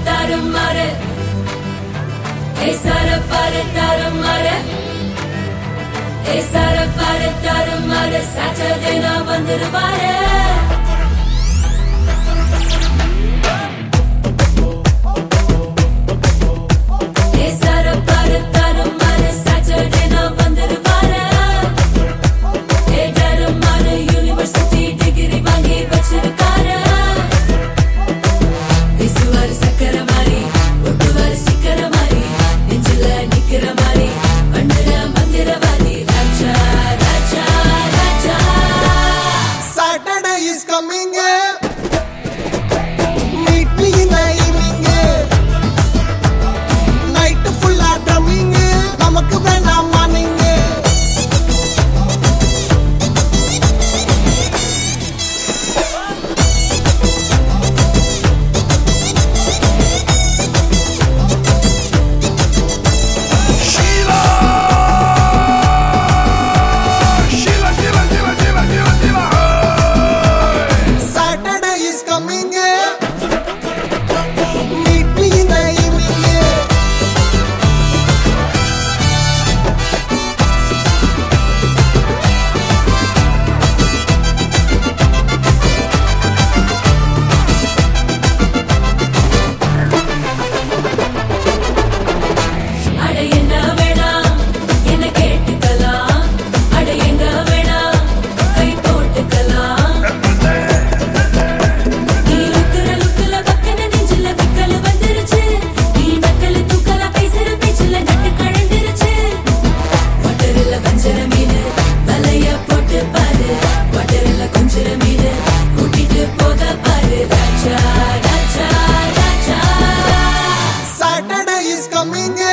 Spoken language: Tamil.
tarumare. Hey sara pare tarumare. Hey sara pare tarumare. Saturday na vandiruvare. Hey sara pare tarumare. Saturday na vandiruvare. Hey darumare university degree vaangi vechirukare. Isuvar sakara mari, ottuvar sikara mari, nechila nikira mari, vandira mandira vali, raja, raja, raja. Saturday is coming. Meet me in the evening. Night full of drumming. Namakku vena morning. Saturday is coming. Meet me in the evening. அட என்ன வேணாம், என்ன கேட்டுக்கலாம். அட எங்க வேணாம், கை போட்டுக்கலாம். நீ லுக்குல பக்கன நெஞ்சில விக்கல் வந்துருச்சு. நீ நக்கல தூக்கல பேசுற பேச்சுல நட்டு கழந்துருச்சு. வாட்டர்ல வஞ்சர மீனு வலைய போட்டு பாரு. வாட்டர்ல கொஞ்சர மீனு கூட்டிட்டு போக பாரு. Raja Raja Raja. Saturday is coming.